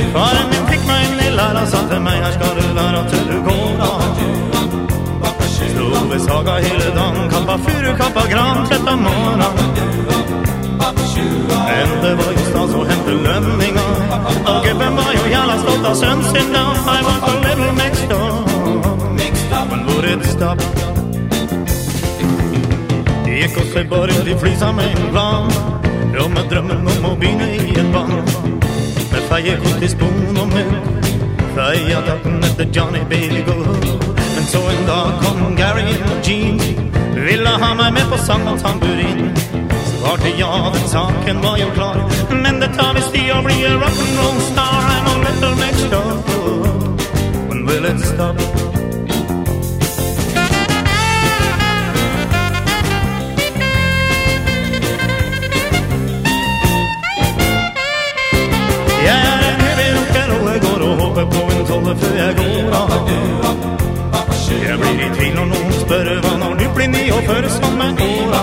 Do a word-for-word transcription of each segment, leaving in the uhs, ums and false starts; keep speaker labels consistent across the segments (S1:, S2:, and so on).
S1: Faren min fick mig en lilla, sa till mig, här ska du lära till du går då. Stod vid saga hela dagen, kappa fyra, kappa gran, tretton månader. Ända var just då så hämte lömningar. Och gubben var ju jävla stolt av sönsen då. I want a little mixed up. When would it stop? Det gick och sig bara ut i flysa med en plan. Jag med drömmen om att bina i ett band. Med färger kort i spon och mjölk. Färger tappen efter Johnny B. Good. Men så en dag kom Gary och Gene. Ville ha mig med på sång och tamburin. Så var det jag, den saken var ju klar. Men det tar visst i att bli en rock'n'roll star. I'm a little mixed up. When will it stop? På en tolle för jag går av. Jag blir i tvil och någon spör vad någon nu blir ni och för som en år.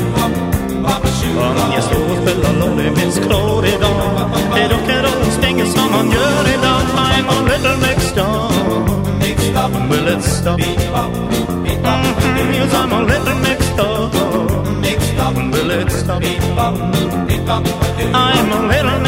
S1: Om jag står och spelar lolly minns klar idag. Det rockar och stänger som man gör idag. I'm a little mixed up. Will it stop? Mm-hmm, yes, I'm a little mixed up. Will it stop? I'm a little